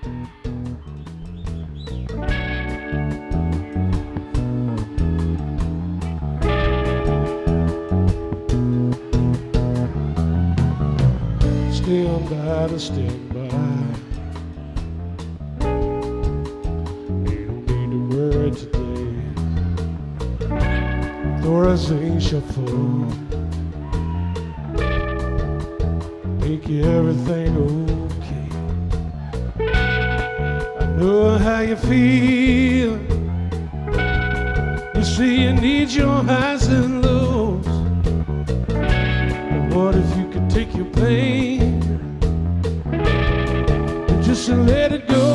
Stand by to stand by. You don't need to worry today. Doors ain't shut for. Make you everything okay. I know how you feel. You see you need your highs and lows. But what if you could take your pain and just let it go?